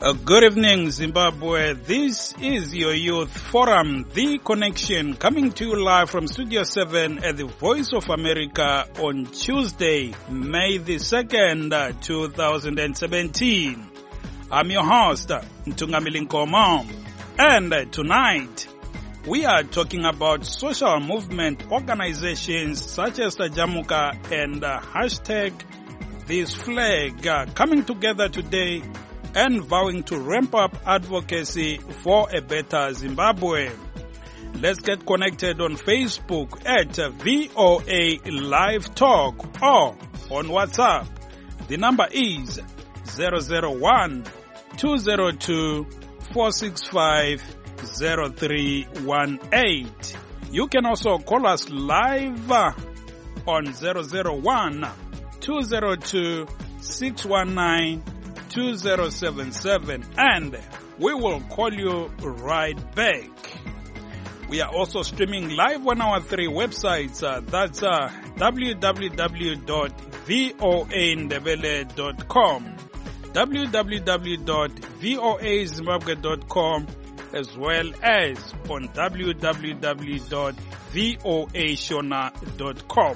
Good evening, Zimbabwe. This is your Youth Forum, The Connection, coming to you live from Studio 7 at the Voice of America on Tuesday, May the 2nd, 2017. I'm your host, Ntungamili Nkomo, and tonight we are talking about social movement organizations such as the Jamuka and hashtag This Flag coming together today and vowing to ramp up advocacy for a better Zimbabwe. Let's get connected on Facebook at VOA Live Talk or on WhatsApp. The number is 001-202-465-0318. You can also call us live on 001-202-619-2077 and we will call you right back. We are also streaming live on our three websites. That's www.voandebele.com, www.voazimbabwe.com, as well as on www.voashona.com.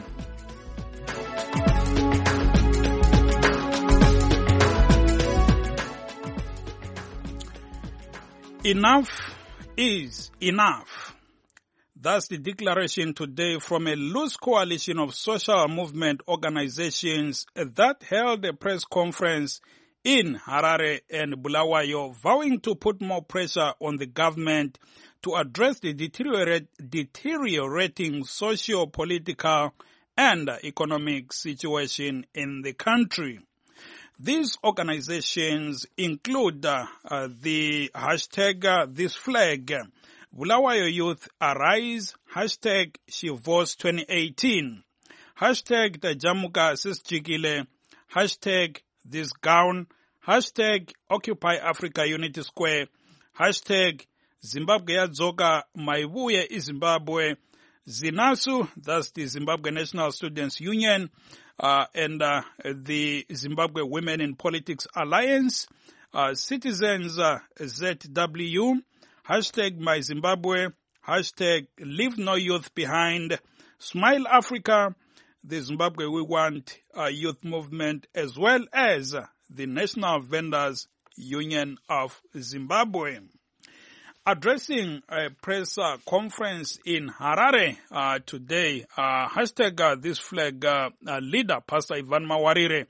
Enough is enough. That's the declaration today from a loose coalition of social movement organizations that held a press conference in Harare and Bulawayo, vowing to put more pressure on the government to address the deteriorating socio-political and economic situation in the country. These organizations include the hashtag This Flag, Bulawayo Youth Arise, hashtag She Votes 2018, hashtag The Jamuka Sisjikile, hashtag This Gown, hashtag Occupy Africa Unity Square, hashtag Zimbabwe Yadzoka Maibuye iZimbabwe, ZINASU, that's the Zimbabwe National Students Union, and the Zimbabwe Women in Politics Alliance, Citizens ZW, hashtag My Zimbabwe, hashtag Leave No Youth Behind, Smile Africa, the Zimbabwe We Want Youth Movement, as well as the National Vendors Union of Zimbabwe. Addressing a press conference in Harare today, hashtag This Flag leader, Pastor Ivan Mawarire,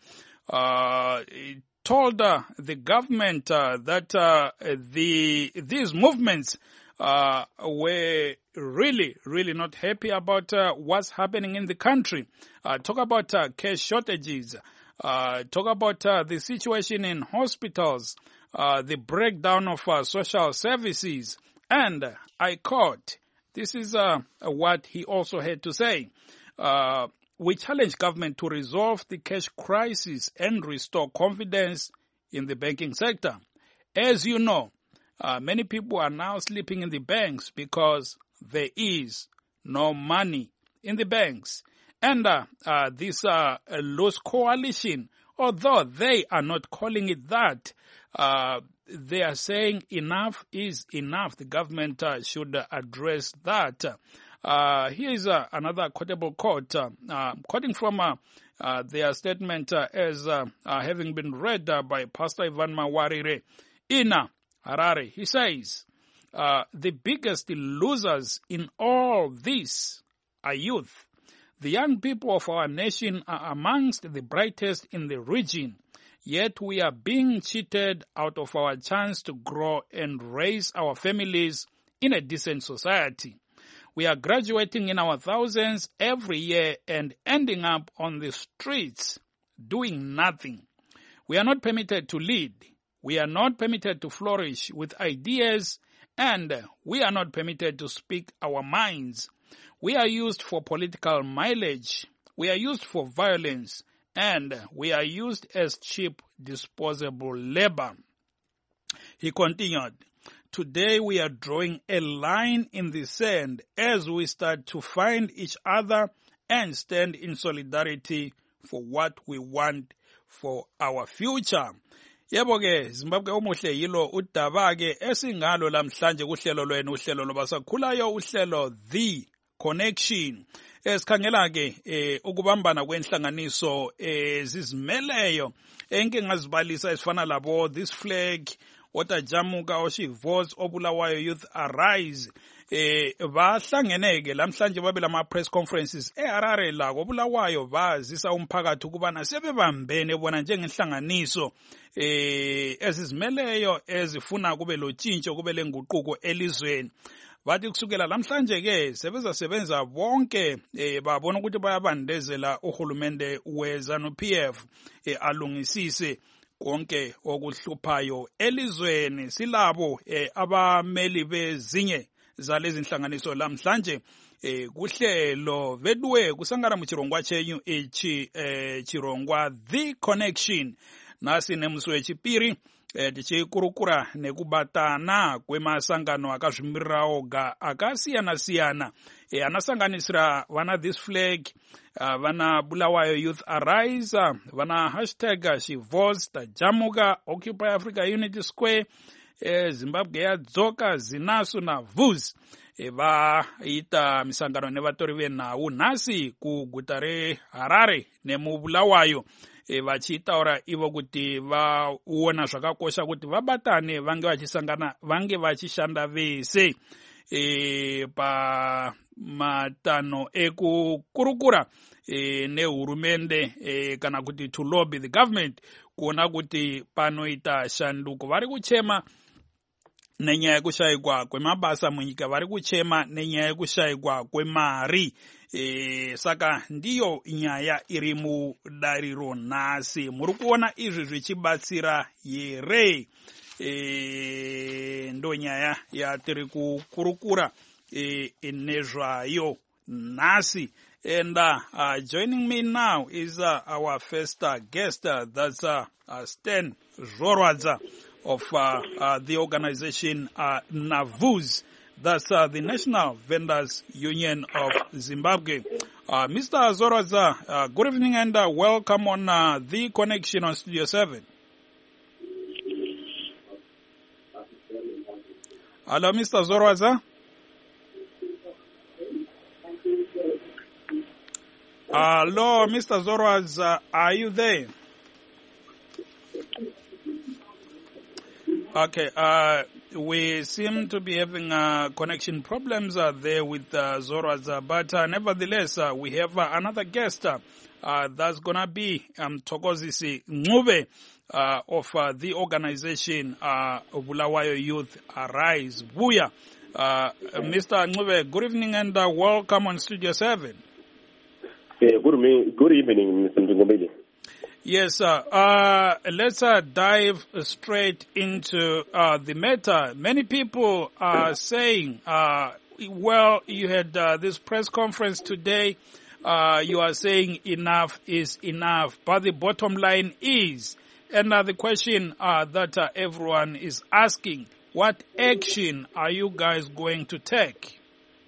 told the government that these movements were really not happy about what's happening in the country. Talk about cash shortages, talk about the situation in hospitals, the breakdown of social services, and I quote, this is what he also had to say. We challenge government to resolve the cash crisis and restore confidence in the banking sector. As you know, many people are now sleeping in the banks because there is no money in the banks. And this loose coalition, although they are not calling it that, they are saying enough is enough. The government should address that. Here is another quotable quote, quoting from their statement as having been read by Pastor Ivan Mawarire in Harare. He says, the biggest losers in all this are youth. The young people of our nation are amongst the brightest in the region, yet we are being cheated out of our chance to grow and raise our families in a decent society. We are graduating in our thousands every year and ending up on the streets doing nothing. We are not permitted to lead. We are not permitted to flourish with ideas, and we are not permitted to speak our minds. We are used for political mileage. We are used for violence, and we are used as cheap, disposable labor. He continued, today we are drawing a line in the sand as we start to find each other and stand in solidarity for what we want for our future. Yebo-ke Zimbabwe omuhle yilo udaba-ke esingalo lamhlanje kuhlelo lwenu uhlelo lobasakhulayo uhlelo The Connection. Sikhangela-ke ukubambana kwenhlanganiso zizimeleyo engingazibalisa esifana labo This Flag, otajamuka, oShivos, obulawayo Youth Arise. Bahlangeneke lamhlanje babe lama press conferences eHarare la kobulawayo bazisa umphakathi ukubana sebebambene bona njengenhlanganiso ezizimeleyo ezifuna kube lotshintsho kube lenguquko elizweni. Bathi kusukela lamhlanje-ke sebenza bonke babona ukuthi bayabandezela uhulumende weZANU-PF alungisise konke okuhluphayo elizweni. Silabo abameli bezinye zalezi nhlanganiso lamhlanje kuhlelo vedwe kusangana muchirongwa chenyu ichi chirongwa The Connection. Nasi nemuswe chipiri tichikurukura nekubatana kwemasangano akazvimirirawo akasiyana-siyana anasanganisira vana This Flag, vana Bulawayo Youth Arise, vana #Shivos, Tajamuka, Occupy Africa Unity Square, Zimbabwe yadzoka, Zinasu na Vuz. Vaita misangano nevatori venhau nhasi kuguta reHarare nemubulawayo vachitaura ivo kuti vaona zvakakosha kuti vabatane vange vachishanda vese pamatano ekukurukura nehurumende kana kuti to lobby the government kuona kuti panoita shanduko. Vari kuchema nenyaya yekushayikwa kwemabasa munyika, vari kuchema nenyaya yekushayikwa kwemari. Saka ndiyo nyaya iri mudariro nhasi. Muri kuona izvi zvichibatsira here? Ndo nyaya yatiri kukurukura nezvayo nhasi. And joining me now is our first guest, that's Stan Zorwadza of the organization NAVUZ. That's the National Vendors Union of Zimbabwe. Mr. Zorwadza, good evening and welcome on The Connection on Studio 7. Hello, Mr. Zorwadza. Hello, Mr. Zorwadza, are you there? Okay, we seem to be having connection problems there with Zorwadza, but nevertheless, we have another guest that's going to be Thokozisi Ncube of the organization Bulawayo Youth Arise, Buya. Mr. Ncube, good evening and welcome on Studio 7. Good evening, Mr. Ndungomeli. Yes, let's dive straight into the matter. Many people are saying, well, you had this press conference today. You are saying enough is enough. But the bottom line is, and the question that everyone is asking, what action are you guys going to take?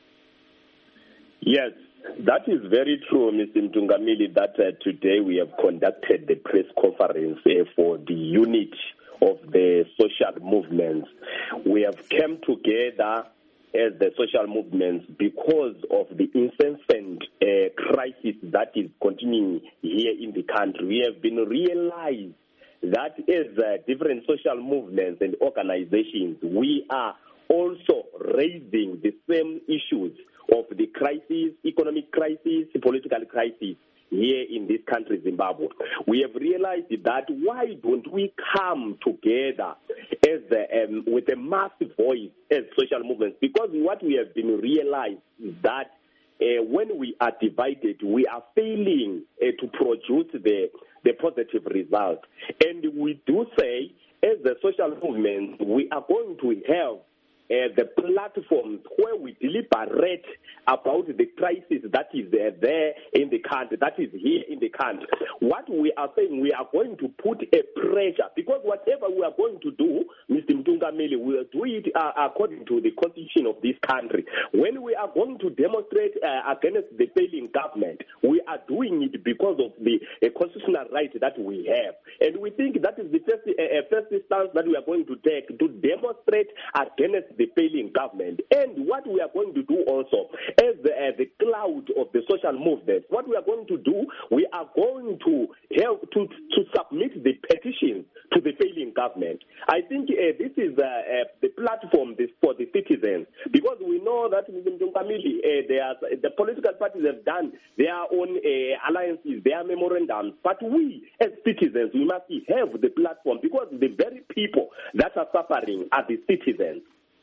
Yes. That is very true, Mr. Mtungamili, that today we have conducted the press conference for the unit of the social movements. We have come together as the social movements because of the incessant crisis that is continuing here in the country. We have been realized that as different social movements and organizations, we are also raising the same issues of the crisis, economic crisis, political crisis here in this country, Zimbabwe. We have realized that why don't we come together as with a massive voice as social movements? Because what we have been realized is that when we are divided, we are failing to produce the positive result. And we do say, as the social movement, we are going to have the platforms where we deliberate about the crisis that is there in the country, that is here in the country. What we are saying, we are going to put a pressure, because whatever we are going to do, Mr. Mtungameli, we will do it according to the constitution of this country. When we are going to demonstrate against the failing government, we are doing doing it because of the constitutional right that we have. And we think that is the first stance that we are going to take to demonstrate against the failing government. And what we are going to do also, as the cloud of the social movement, what we are going to do, we are going to help to submit the petitions to the failing government. I think this is the platform for the citizens, because we know that the political parties have done their own alliances, their memorandums, but we as citizens, we must have the platform, because the very people that are suffering are the citizens.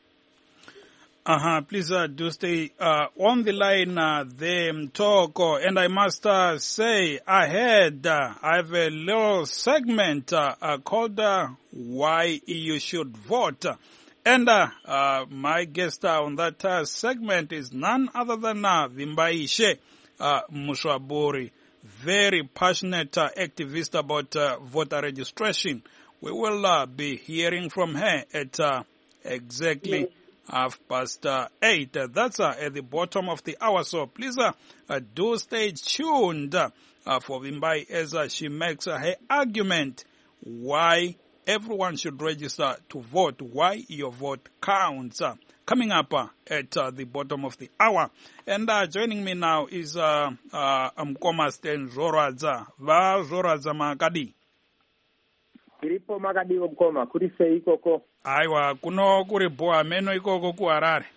Please do stay on the line there, Mtoko. And I must say, I have a little segment called Why You Should Vote. And my guest on that segment is none other than Vimbaishe Mushwaburi, very passionate activist about voter registration. We will be hearing from her at exactly 8:30. That's at the bottom of the hour. So please do stay tuned for Vimbai as she makes her argument why everyone should register to vote, why your vote counts. Coming up at the bottom of the hour. And joining me now is Mkoma Sten Zoradza. Va Zoradza Makadi. Iripo makadiwo Mkoma, kuri sei ikoko? Aiwa, kuno kuri boa meno ikoko ku Harare.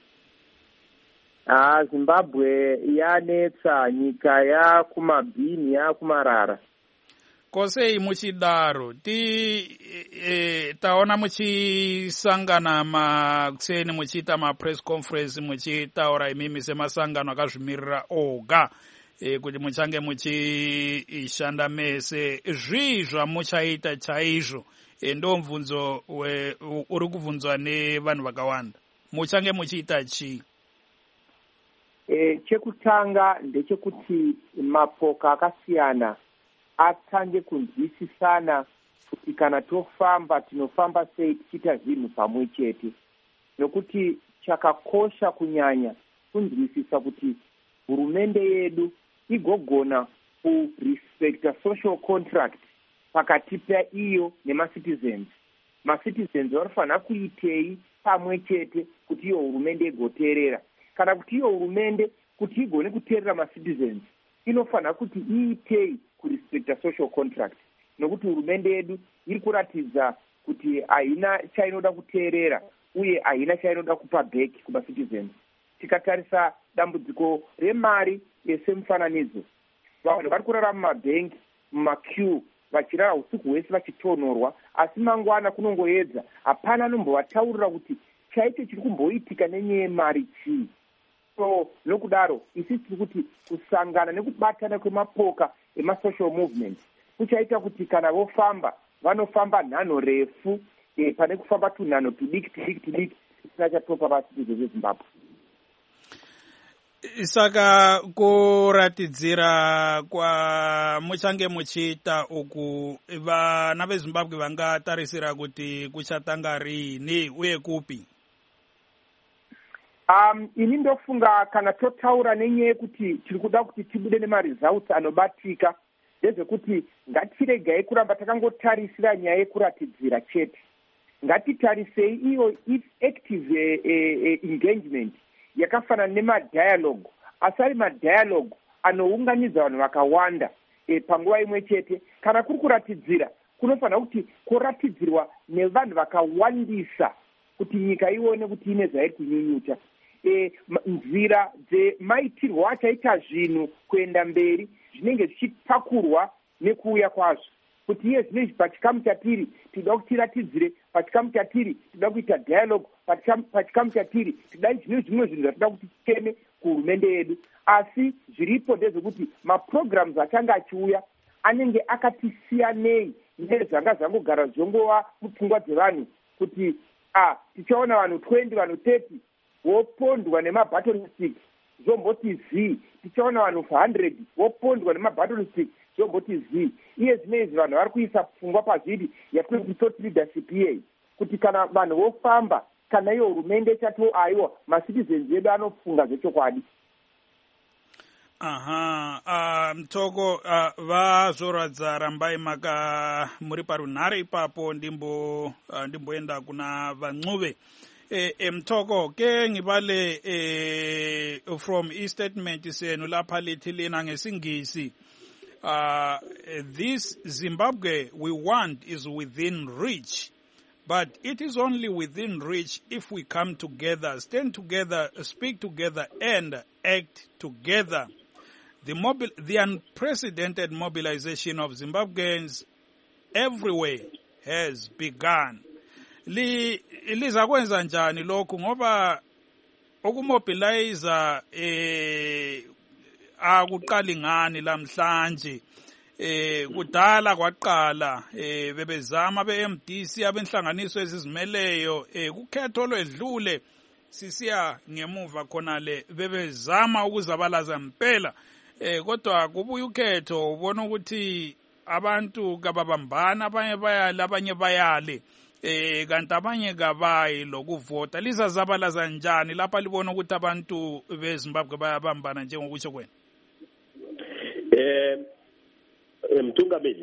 Zimbabwe yanetsa, nyika yakumabhini yakumarara. Kosei muchidaro taona muchisangana makuseni muchiita mapress conference muchitaura imimi semasangano akazvimirira oga kuti muchange muchishanda mese zvii zvamuchaita chaizvo ndo mubvunzo uri kubvunzwa nevanhu vakawanda. Muchange muchiita chii? Chekutanga ndechekuti mapoka akasiyana atange kunzwisisana kuti kana tofamba tinofamba sei tichiita zvinhu pamwe chete, nokuti chakakosha kunyanya kunzwisisa kuti hurumende yedu igogona kurespecta social contract pakati paiyo nemacitizens. Macitizens vanofanira kuitei pamwe chete kuti iyo hurumende igoteerera, kana kuti iyo hurumende kuti igone kuteerera macitizens inofanira kuti iitei kurespecta social contract, nokuti hurumende yedu iri kuratidza kuti haina chainoda kuteerera uye haina chainoda kupa back kumacitizens. Tikatarisa dambudziko remari semufananidzo, vanhu vari kurara mumabhengi, mumaqueue, vachirara usiku hwese vachitonhorwa, asi mangwana kunongoedza, hapana anombovataurira kuti chaite chiri kumboitika nenyaya yemari chii. So nokudaro isi tiri kuti kusangana nekubatana kwemapoka emasocial movement kuchaita kuti kana vofamba vanofamba nhanho refu pane kufamba tunhanho tudiki tisina chatopa vacitizens veZimbabwe. Saka kuratidzira kwamuchange muchiita uku vana veZimbabwe vangatarisira kuti kuchatanga rini uye kupi? Ini ndofunga kana totaura nenyaya yekuti tiri kuda kuti tibude nemaresults anobatika, ndezvekuti ngatiregai kuramba takangotarisira nyaya yekuratidzira chete. Ngatitarisei iyo active engagement yakafanana nemadialogue, asi ari madialogue anounganidza vanhu vakawanda panguva imwe chete. Kana kuri kuratidzira, kunofanira kuti kuratidzirwa nevanhu vakawandisa kuti nyika ione kuti ine zvairi kunyunyuta. Nzira dzemaitirwo achaita zvinhu kuenda mberi zvinenge zvichipakurwa nekuuya kwazvo, kuti iye zvinezvi pachikamu chatiri tinoda kuti tiratidzire, pachikamu chatiri tinoda kuita dialogue, pachikamu chatiri tidai zvimwe zvinhu zvatoda kuti ticheme kuhurumende yedu. Asi zviripo ndezvekuti maprograms achange achiuya anenge akati siyanei nezvanga zvangogara zvongova mupfungwa dzevanhu kuti tichaona vanhu 20 vanhu 30 vopondwa nemabattle stick zvomboti zii, tichaona vanhu 100 vopondwa nemabattle stick zvomboti zii. Iye zvinezvi vanhu vari kuisa pfungwa pazviri yatinoiti thought leadership iyei, kuti kana vanhu vofamba, kana iyo hurumende chato aiwa macitizens edu anofunga zvechokwadi. Mtoko va zoradza rambai maka muri parunhare ipapo ndimboenda kuna vancuve. Mtoko ke ngibale from statement senu lapha lithi lina ngesingisi this Zimbabwe we want is within reach, but it is only within reach if we come together, stand together, speak together and act together. The unprecedented mobilization of Zimbabweans everywhere has begun. Liza kwenza njani lokhu ngoba ukumobilize akuqali ngani lamhlanje kudala kwaqala bebezama beMDC abenhlanganiso ezizimeleyo kukhetho lwedlule sisiya ngemuva khona le bebezama ukuzabalaza impela kodwa kubuya ukhetho ubona ukuthi abantu kababambana abanye bayale kanti abanye kabayi lokuvota lizazabalaza njani lapha libona ukuthi abantu beZimbabwe bayabambana njengokutsho kwena Mtungameli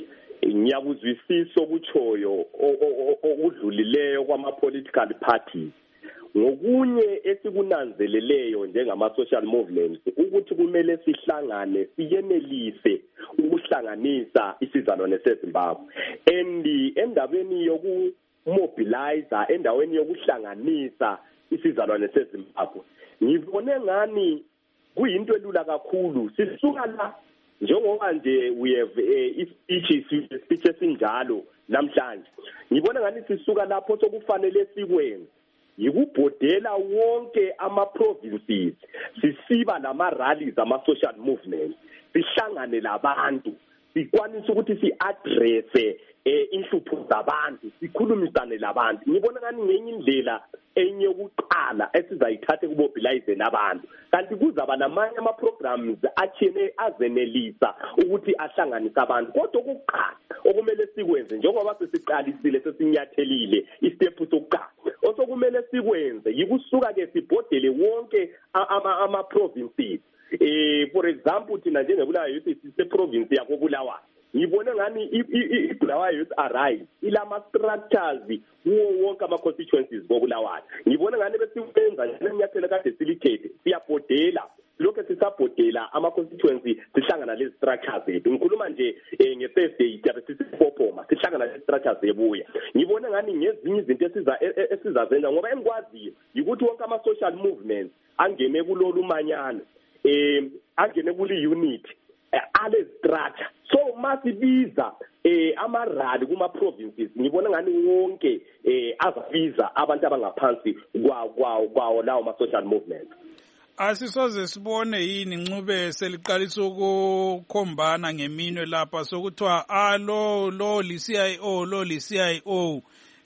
ngiyakuzwisisa okutshoyo okudlulileyo kwama-political parties ngokunye esikunanzeleleyo njengama-social movements ukuthi kumele sihlangane siyenelise ukuhlanganisa isizalwane seZimbabwe endabeni yokumobilize endaweni yokuhlanganisa isizalwane seZimbabwe ngibone ngani kuyinto elula kakhulu sisuka la njengoba nje we have speech esinjalo namhlanje ngibona ngani sisuka lapho sokufanele sikwenze yikubhodela wonke ama-provinces sisiba nama-rallies ama-social movements sihlangane labantu sikwanise ukuthi si-addresse inhlupho zabantu sikhulumisane labantu ngibona ngani ngenye indlela enye yokuqala esizayithathe kumobilize nabantu kanti kuzaba namanye ama-programs athene azenelisa ukuthi ahlanganise abantu kodwa okokuqala okumele sikwenze njengoba sesiqalisile sesinyathelile istep sokuqala osokumele sikwenze yikusuka-ke sibhodele wonke ama-provinces for example thina njengebulawayo youth siseprovince yakobulawayo ngibone ngani ibulawayo youth arise ilama-structures kuwo wonke ama-constituencies kobulawayo ngibone ngani besikwenza njengenyathelo kade silikhethe siyabhodela lokho sisabhodela ama-constituency sihlangana lezi structures zethu ngikhuluma nje nge-Thursday jabe sisipophoma sihlangana lezi structures ebuya ngibone ngani ngezinye izinto esizazenza ngoba engikwaziyo yikuthi wonke ama-social movements angene kulolu manyana angene kuli unit ale structure so masibiza amarali kuma provinces ngibona ngani wonke azabiza abantu abangaphansi kwawo lawo ma social movements asisoze sibone yini ncube seliqalisa ukukhombana ngeminwe lapha sokuthiwa lo li-CIO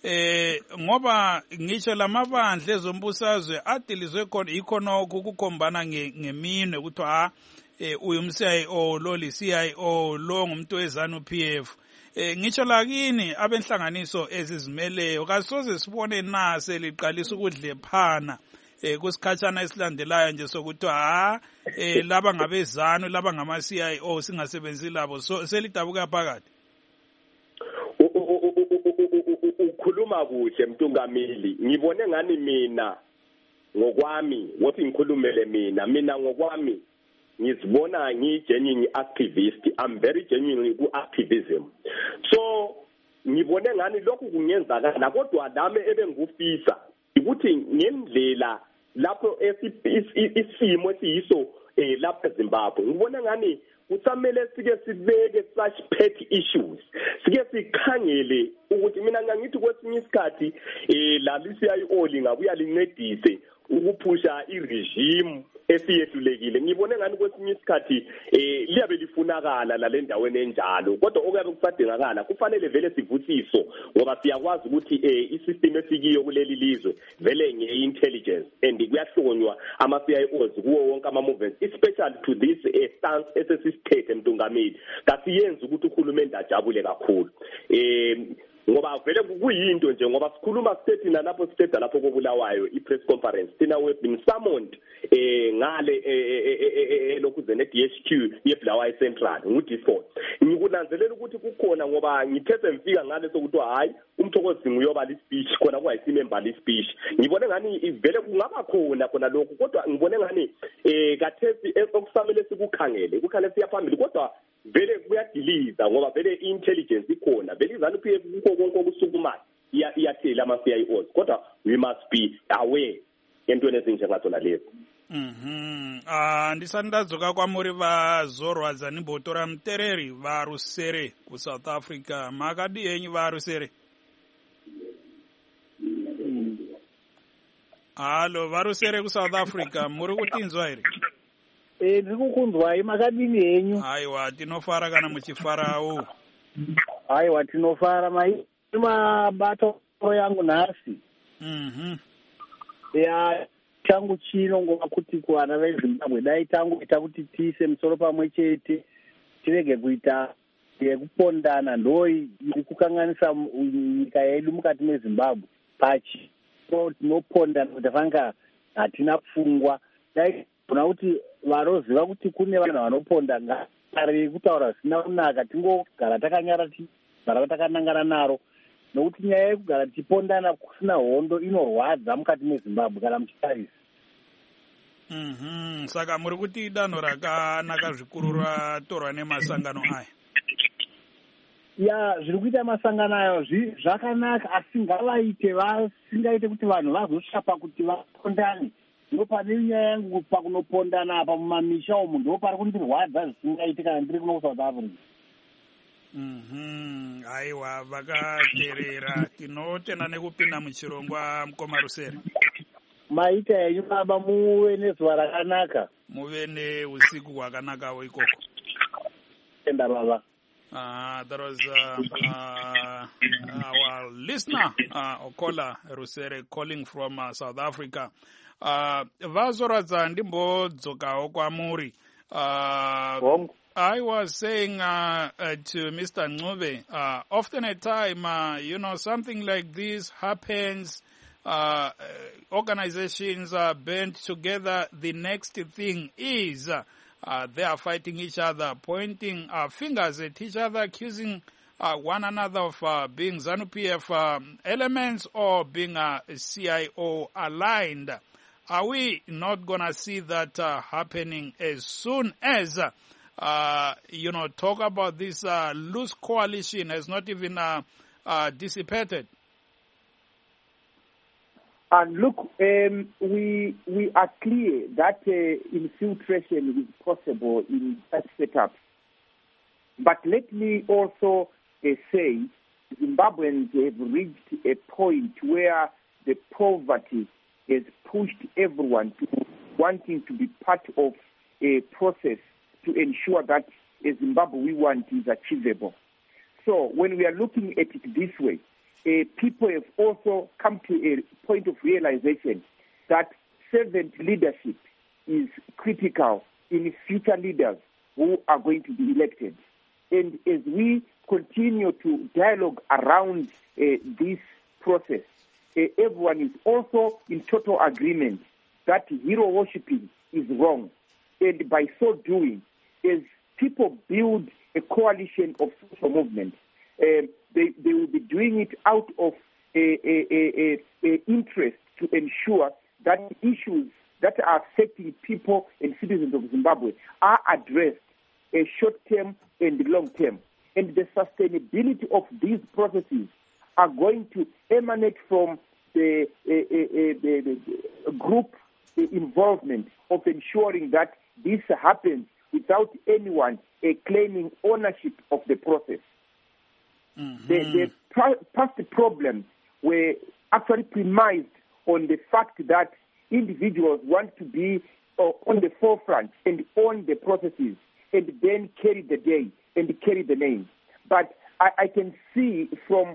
ngoba ngisho lamabandla ezombusazwe adilizwe khona ikhonokho ukukhombana ngeminwe kuthiwa uyumCIO lo li-CIO lo ngumuntu weZANU-PF ngitsho lakini abenhlanganiso ezizimeleyo kasoze sibone na seliqalisa ukudlephana kusikhatshana esilandelayo nje sokuthi laba ngabezanu laba ngama-CIO singasebenzi labo so selidabuka phakathi ukhuluma kuhle Mtungameli ngibone ngani mina ngokwami wothi ngikhulumele mina ngokwami ngizibona ngiyi-genuine activist I'm very genuine ku-activism so ngibone ngani lokhu kungenzakala kodwa nami ebengufisa ukuthi ngendlela lapho isimo esiyiso lapha eZimbabwe ngibona ngani kusamele sike sibeke such pet issues sike sikhangele ukuthi mina ngangithi kwesinye isikhathi la CIO lingabuya lincedise ukuphusha iregime esiyehlulekile ngibone ngani kwesinye isikhathi liyabe lifunakala la lendaweni enjalo kodwa okuyabe kusadingakala kufanele vele sivuthiso ngoba siyakwazi ukuthi isystem esikiyo kuleli lizwe vele nge-intelligence and kuyahlonywa ama-CIOs kuwo wonke ama-movements especially to this stance esesisithethe Mtungameli kasiyenza ukuthi uhulumende ajabule kakhulu ngoba vele kuyinto nje ngoba sikhuluma state nalapho state lapho kobulawayo i-press conference thina we been summoned ngale lokuzene DHQ yeBulawayo Central ngu-D4 ngikunanzelela ukuthi kukhona ngoba ngithethe ngifika ngale sokuthiwa hayi uMthokozi nguyoba li-speech khona kuyisimember li-speech ngibone ngani vele kungaba khona lokho kodwa ngibone ngani kathesi okusamele sikukhangele siyaphambili kodwa vele kuyadiliza ngoba vele i-intelligence ikhona vele izanu phe kukho konke okusukumayo iyathela ama-CIOs kodwa we must be aware entweni ezinjengazo lezo. Ndisandazoka kwamuri vazorwa zanimbotora mutereri varusere kuSouth Africa makadi yenyu varusere. Halo varusere kuSouth Africa muri kutinzwa here? Ndiri kukunzwai makadini henyu? Aiwa tinofara kana muchifarawo. Aiwa tinofara mabato yangu nhasi. Ya changu chino ngova kuti kuvana veZimbabwe dai tangoita kuti tiise musoro pamwe chete tirege kuita yekupondana ndo iri kukanganisa nyika yedu mukati meZimbabwe pachi tinopondana kuti vanga hatina pfungwa dai kuna kuti varoziva kuti kune vanhu vanoponda ngari kutaura zvisina kunaka tingogara takanyara tigara takanangana naro nokuti nyaya yekugara tichipondana kusina hondo inorwadza mukati meZimbabwe kana muchitarisa. Saka muri kuti danho rakanaka zvikuru ratorwa nemasangano aya. Ya zviri kuita masangano ayo zvakanaka asi ngavaite vasingaite kuti vanhu vazosvapa kuti vapondane. Ndo pane nyaya yangu pakunopondana apa mumamisha umu ndo pari kundirwadza zvisingaite kana ndiri kuno kuSouth Africa. Aiwa vakateerera tinotenda nekupinda muchirongwa mukoma Rusere. Maita yenyu baba muve nezuva rakanaka. Muve neusiku hwakanakawo ikoko. Tenda baba. That was our listener, Okola Rusere, calling from South Africa. Vazoradza ndimbodzokawo kwamuri. I was saying to Mr. Ncube, often at time, something like this happens, organizations are band together. The next thing is they are fighting each other, pointing fingers at each other, accusing one another of being ZANU-PF elements or being CIO aligned. Are we not going to see that happening as soon as talk about this loose coalition has not even dissipated? And look, we are clear that infiltration is possible in such setups. But let me also say Zimbabweans have reached a point where the poverty has pushed everyone to wanting to be part of a process to ensure that a Zimbabwe we want is achievable. So when we are looking at it this way, people have also come to a point of realization that servant leadership is critical in future leaders who are going to be elected. And as we continue to dialogue around this process, everyone is also in total agreement that hero worshipping is wrong. And by so doing, as people build a coalition of social movements, they will be doing it out of interest to ensure that issues that are affecting people and citizens of Zimbabwe are addressed short-term and long-term. And the sustainability of these processes are going to emanate from the group involvement of ensuring that this happens without anyone claiming ownership of the process. The past problems were actually premised on the fact that individuals want to be on the forefront and own the processes and then carry the day and carry the name. But I can see from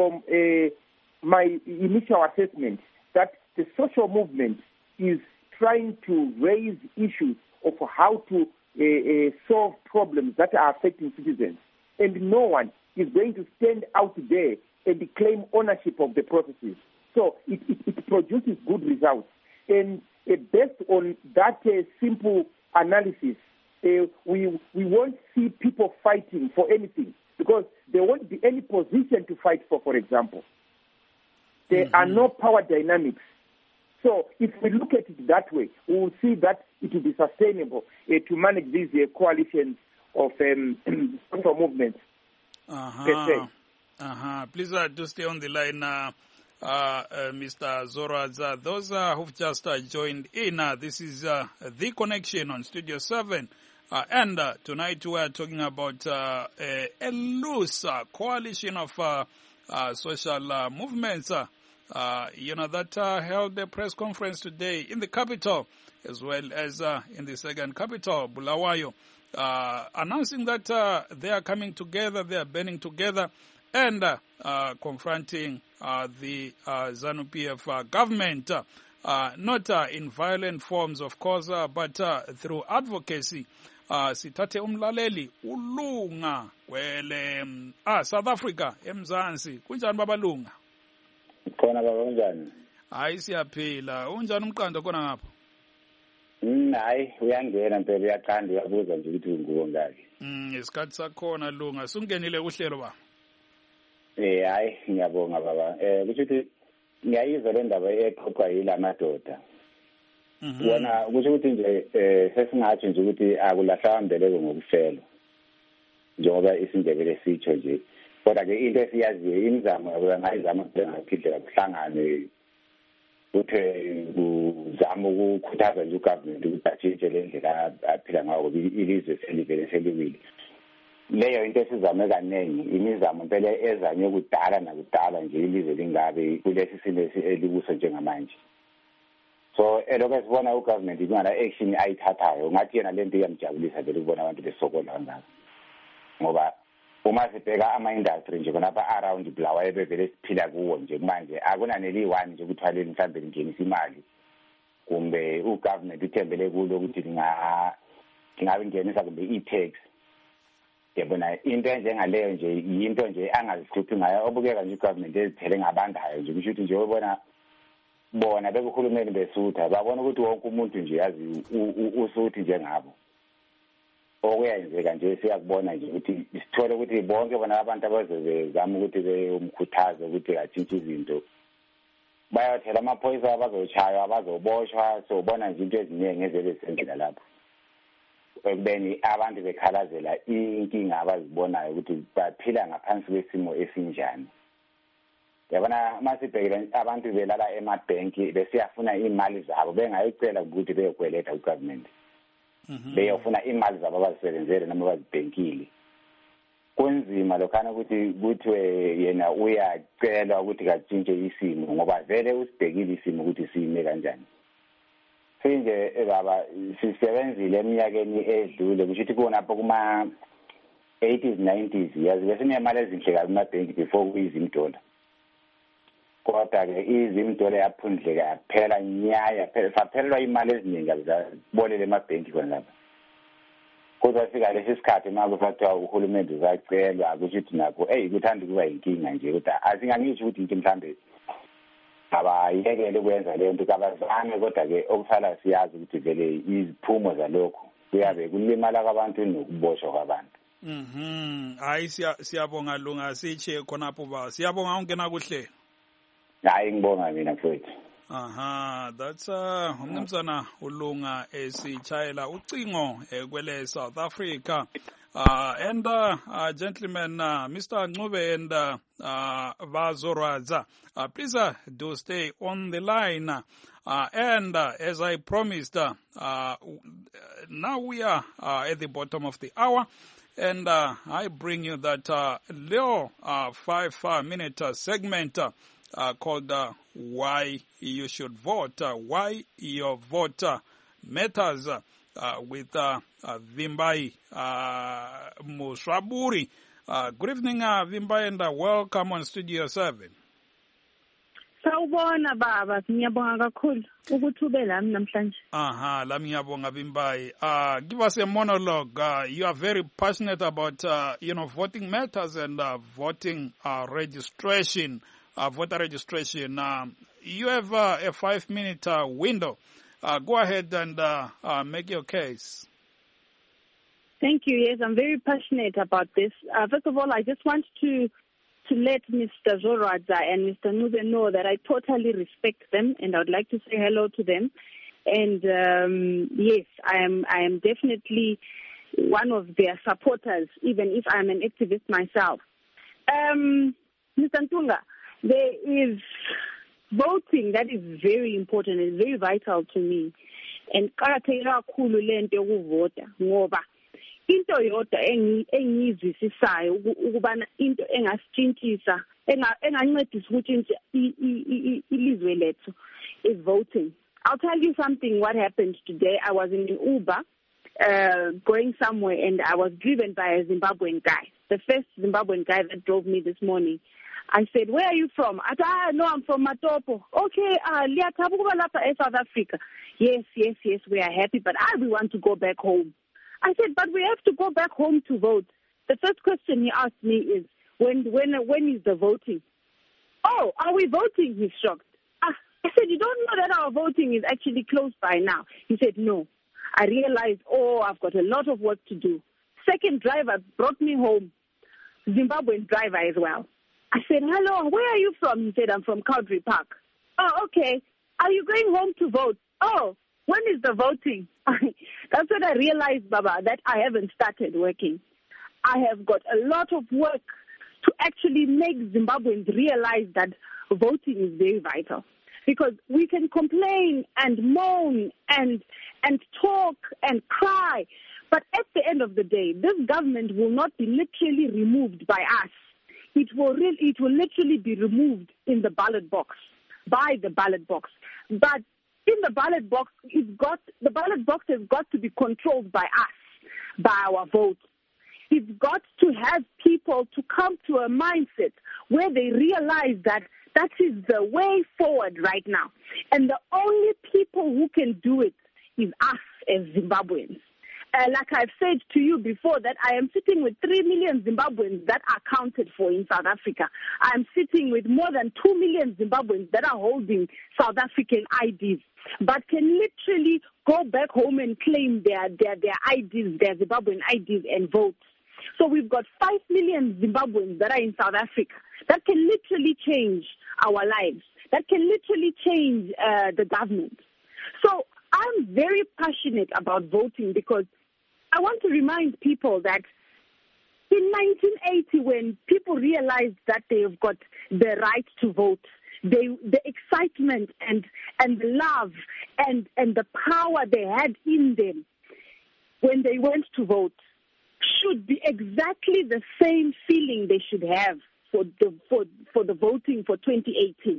my initial assessment that the social movement is trying to raise issues of how to solve problems that are affecting citizens. and no one is going to stand out there and claim ownership of the processes. So it produces good results. And based on that simple analysis, we won't see people fighting for anything because there won't be any position to fight for example. There are no power dynamics. So if we look at it that way, we will see that it will be sustainable to manage these coalitions of social movements. Please do stay on the line, Mr. Zoradza. Those who've just joined in, this is The Connection on Studio 7. And tonight we are talking about a loose coalition of social movements, that held a press conference today in the capital, as well as in the second capital, Bulawayo, announcing that they are coming together, they are banding together, and confronting the ZANU-PF government, not in violent forms, of course, but through advocacy. Sithathe umlaleli ulunga kwele South Africa eMzansi kunjani babalunga khona baba unjani hayi siyaphila unjani umqando khona ngapha hayi uyangena phela uyaqanda uyabuza nje ukuthi nguwo ngaki isikhathi sakhona lunga sungenile uhlelo ba hayi ngiyabonga baba kusho ukuthi ngiyayizwa le ndaba exoxwa yila madoda wona kusho ukuthi nje sesingathi nje ukuthi akulahlwa mbeleko ngokufela njengoba isindebele sitsho nje kodwa ke into esiyaziyo imizamo ngayizama ukuphindela kuhlangane ukuthi kuzama ukukhuthaza nje ugovernment ukuthi atshintshe le ndlela aphila ngayo ngoba ilizwe selivele seliwile leyo into esizame kaningi imizamo impela ezanye kudala nakudala nje ilizwe lingabe kulesi simo elikuso njengamanje. So lokho sibona ugovernment ingana action ayithathayo ngathi yena lento iyamjabulisa vele ukubona abantu besokola kangaka ngoba uma sibheka ama-industry nje khonapha around Bulawayo bevele siphila kuwo nje manje akunaneli one nje ukuthaleni mhlawumbe lingenisa imali kumbe ugovernment uthembele kulo ukuthi lingabe ingenisa kumbe i-tax yabona into enjengaleyo nje yinto nje angazihluphi ngayo obukeka nje ugovernment ezithele ngabandayo nje kusho ukuthi nje ubona bona bekuhulumeni besutha babona ukuthi wonke umuntu nje yazi usuthi njengabo okuyenzeka nje siyakubona nje ukuthi sithole ukuthi bonke bona abantu abazozama ukuthi beyomkhuthaza ukuthi atshintshe izinto bayathela amaphoyisa abazochaywa abazoboshwa so ubona nje into eziningi ezebe senzeka lapho ekubeni abantu bekhalazela inkinga abazibonayo ukuthi baphila ngaphansi kwesimo esinjani. Yabona masibhekile abantu belala emabhenki besiyafuna imali zabo bengayicela ukuthi beyokweleta ugovernment beyofuna imali zabo abazisebenzele noma bazibhenkile kunzima lokhana ukuthi kuthiwe yena uyacela ukuthi katshintshe isimo ngoba vele usibhekile isimo ukuthi siyime kanjani. Sinje baba sisebenzile eminyakeni edlule kusho ukuthi khonapho kuma 80s 90s yazi besinemali ezinhle kabi emabhenki before kuyizimdola kodwa-ke izimdola yaphundleka yaphela nyaya saphelelwa imali eziningi abizabolele emabhenki khonapha kodwa fika lesi sikhathi mako sathiwa uhulumende uzacelwa kusho ukuthi nakho kuthanda ukuba yinkinga nje kodwa asingangisho ukuthi into mhlambe abayekele ukwenza leyo nto kabazame kodwa-ke okusala siyazi ukuthi vele iziphumo zalokho kuyabe kulimala kwabantu nokuboshwa kwabantu. Hayi siyabonga lunga sitshe khonapho ba siyabonga ungena kuhle. Hayi ngibonga mina mfowethu. That's umnumzana ulunga esichayela ucingo kwele South Africa. And gentlemen, Mr. Ncube and Vazoradza, please do stay on the line. And as I promised, now we are at the bottom of the hour, and I bring you that little 5-minute segment called Why You Should Vote, Why Your Vote Matters, with Vimbai Mushaburi. Good evening, Vimbai, and welcome on Studio 7. Sawubona Ngiyabona baba, ngiyabonga kakhulu ukuthi ube lami namhlanje. Lami ngiyabonga Bimbayi. Give us a monologue. You are very passionate about voting matters and voting registration, voter registration. You have a 5-minute window. Go ahead and make your case. Thank you. Yes, I'm very passionate about this. First of all, I just want to let Mr. Zoradza and Mr. Nube know that I totally respect them, and I would like to say hello to them. And yes, I am definitely one of their supporters, even if I'm an activist myself. Mr. Ntunga, there is voting that is very important and very vital to me. And karakterira kakhulu lento yokuvota ngoba into yodwa engiyizwisisayo ukubana into engasitshintshisa engancedisa ukuthi ilizwe lethu is voting. I'll tell you something what happened today. I was in an Uber going somewhere and I was driven by a Zimbabwean guy. The first Zimbabwean guy that drove me this morning. I said, "Where are you from?" I said, "No, I'm from Matopo." "Okay, South Africa." Yes, we are happy, but we want to go back home. I said, "But we have to go back home to vote." The first question he asked me is, when is the voting? "Oh, are we voting?" He's shocked. I said, "You don't know that our voting is actually close by now." He said, "No." I realized, I've got a lot of work to do. Second driver brought me home, Zimbabwean driver as well. I said, "Hello, where are you from?" He said, "I'm from Cowdrey Park." "Oh, okay. Are you going home to vote?" "Oh, when is the voting?" That's when I realized, Baba, that I haven't started working. I have got a lot of work to actually make Zimbabweans realize that voting is very vital. Because we can complain and moan and talk and cry, but at the end of the day, this government will not be literally removed by us. It will literally be removed in the ballot box, by the ballot box. But in the ballot box, the ballot box has got to be controlled by us, by our vote. It's got to have people to come to a mindset where they realize that is the way forward right now. And the only people who can do it is us as Zimbabweans. Like I've said to you before, that I am sitting with 3 million Zimbabweans that are counted for in South Africa. I am sitting with more than 2 million Zimbabweans that are holding South African IDs, but can literally go back home and claim their IDs, their Zimbabwean IDs, and vote. So we've got 5 million Zimbabweans that are in South Africa that can literally change our lives, that can literally change the government. So I'm very passionate about voting because I want to remind people that in 1980, when people realized that they have got the right to vote, the excitement and the love and the power they had in them when they went to vote should be exactly the same feeling they should have for the voting for 2018.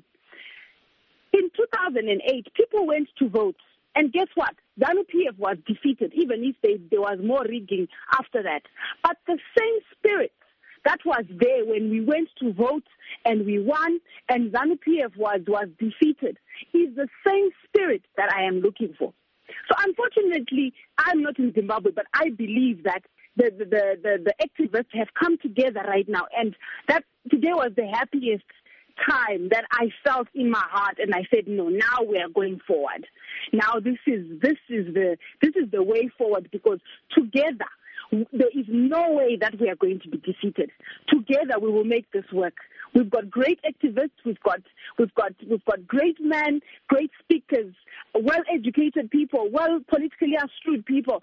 In 2008, people went to vote. And guess what? ZANU-PF was defeated, even if there was more rigging after that. But the same spirit that was there when we went to vote and we won and ZANU-PF was defeated is the same spirit that I am looking for. So unfortunately, I'm not in Zimbabwe, but I believe that the activists have come together right now, and that today was the happiest time that I felt in my heart, and I said, no, now we are going forward. Now this is the way forward, because together there is no way that we are going to be defeated. Together we will make this work. We've got great activists. We've got great men, great speakers, well-educated people, politically astute people.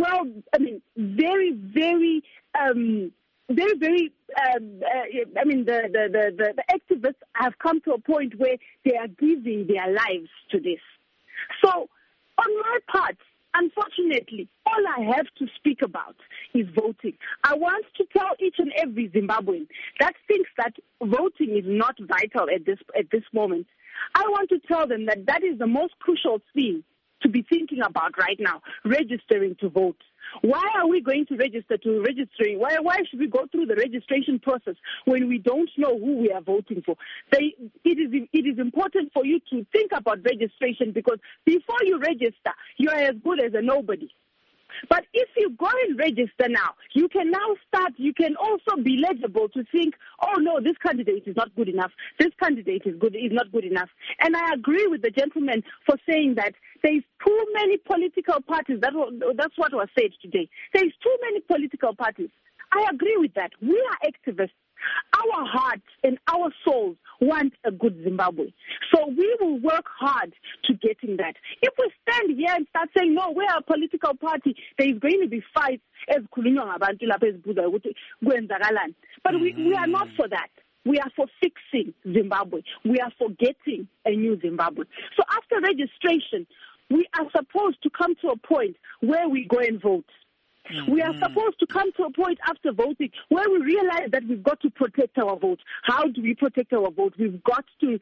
The activists have come to a point where they are giving their lives to this. So, on my part, unfortunately, all I have to speak about is voting. I want to tell each and every Zimbabwean that thinks that voting is not vital at this moment. I want to tell them that is the most crucial thing to be thinking about right now, registering to vote. Why are we going to register to registering? Why should we go through the registration process when we don't know who we are voting for? It is important for you to think about registration, because before you register, you are as good as a nobody. But if you go and register now, you can also be legible to think, oh no, this candidate is not good enough. This candidate is not good enough. And I agree with the gentleman for saying that there's too many political parties. That's what was said today. There's too many political parties. I agree with that. We are activists. Our hearts and our souls want a good Zimbabwe. So we will work hard to getting that. If we stand here and start saying, no, we are a political party, there is going to be fights as Khulunywa ngabantu lapha ezibuza ukuthi kwenzakalani. But we are not for that. We are for fixing Zimbabwe. We are for getting a new Zimbabwe. So after registration, we are supposed to come to a point where we go and vote. We are supposed to come to a point after voting where we realize that we've got to protect our vote. How do we protect our vote? We've got to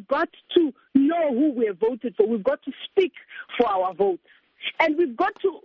know who we have voted for. We've got to speak for our votes. And we've got to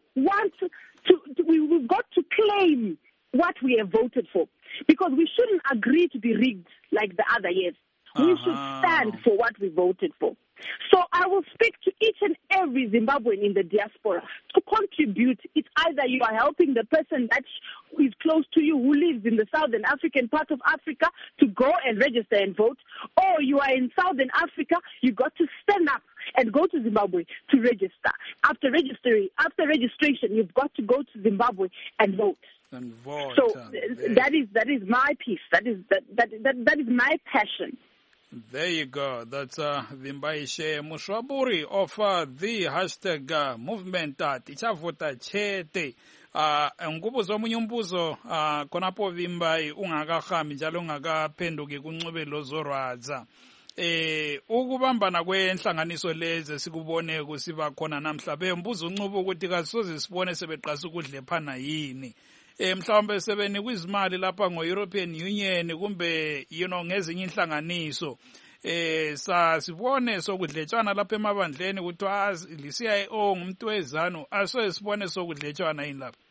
we've got to claim what we have voted for. Because we shouldn't agree to be rigged like the other years. We should stand for what we voted for. So I will speak to each and every Zimbabwean in the diaspora to contribute. It's either you are helping the person that is close to you who lives in the Southern African part of Africa to go and register and vote, or you are in Southern Africa, you got to stand up and go to Zimbabwe to register. After registration, you've got to go to Zimbabwe and vote. And vote. So that is my piece. That is my passion. There you go. That's Vimbaishe Mushwaburi of the hashtag movement Tichavota Chete. Ngubuzo omunye umbuzo konapo Vimbai ungakahami njalo ungakaphenduki kunxibelo zorwadza. Ukubambana kwenhlanganiso lezi sikubone kusiba khona namhla bembuzo uncubo ukuthi kasoze sibone sebeqasa ukudlephana yini. Mhlawumbe sebeni kwizimali lapha ngo-European Union kumbe ngezinye inhlanganiso sasibone sokudletshana lapha emabandleni ukuthi li-CIO ngumuntu wezanu asoye sibone sokudletshana yini lapha.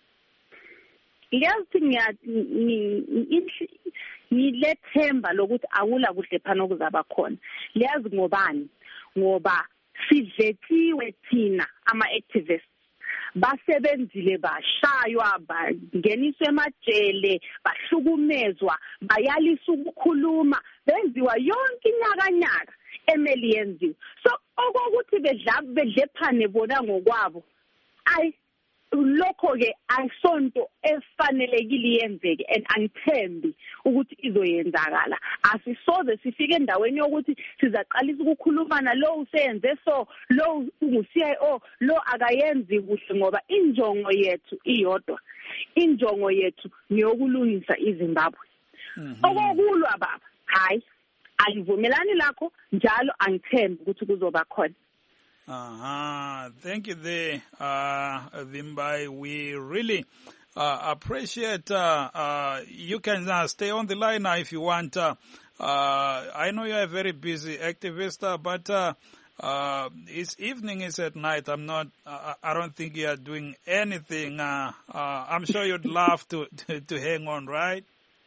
Ngilethemba lokuthi akula kudlephana okuzaba khona. Liyazi ngobani? Ngoba sidletiwe thina ama-activists. Basebenzile bashaywa bangeniswe emajele bahlukumezwa bayalisa ukukhuluma benziwa yonke inyakanyaka emeli yenziwe. So okokuthi bedlephane bona ngokwabo lokho ke ayisonto efanelekile yenzeke, and angithembi ukuthi izoyenzakala. Asisoze sifike endaweni yokuthi sizaqalisa ukukhulumana lo useyenze so lo ungu-CIO lo akayenzi kuhle, ngoba injongo yethu iyodwa. Injongo yethu niyokulungisa iZimbabwe. Okokulwa baba hayi angivumelani lakho njalo angithembi ukuthi kuzoba khona. Thank you there, Vimbai. We really appreciate you can stay on the line now if you want. I know you are a very busy activist, but it's evening, it's at night. I don't think you are doing anything. I'm sure you'd love to hang on, right?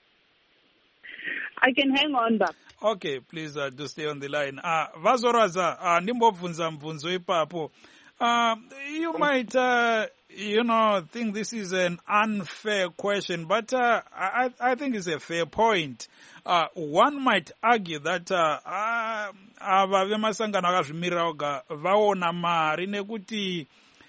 I can hang on, but okay, please do stay on the line. Vazorwadza, ndimbobvunza mvunzo ipapo. You might, think this is an unfair question, but I think it's a fair point. One might argue that ava vemasangano akazvimirira oga vaona mari nekuti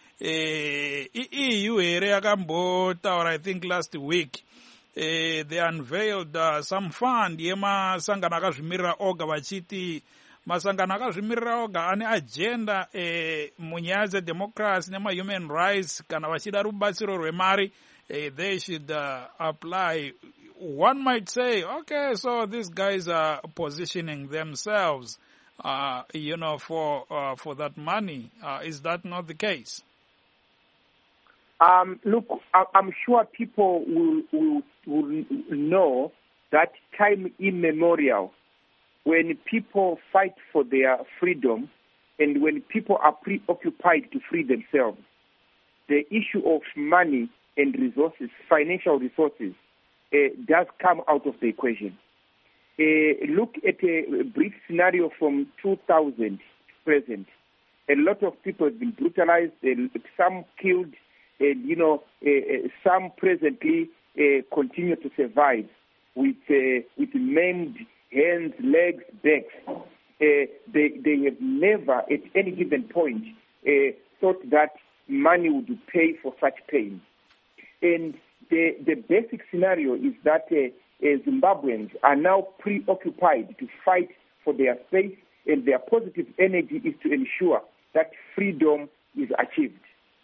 EU here yakambotaura, I think last week. They unveiled some fund yemasangano akazvimirira oga vachiti masangano akazvimirira oga ane agenda munyaya dzedemocracy nema-human rights kana vachida rubatsiro rwemari they should apply. One might say, okay, so these guys are positioning themselves for that money. Is that not the case? Look, I'm sure people will know that time immemorial, when people fight for their freedom and when people are preoccupied to free themselves, the issue of money and resources, financial resources, does come out of the equation. Look at a brief scenario from 2000 to present. A lot of people have been brutalized, some killed, and some presently continue to survive with maimed hands, legs, backs. They have never, at any given point, thought that money would pay for such pain. And the basic scenario is that Zimbabweans are now preoccupied to fight for their space, and their positive energy is to ensure that freedom is achieved.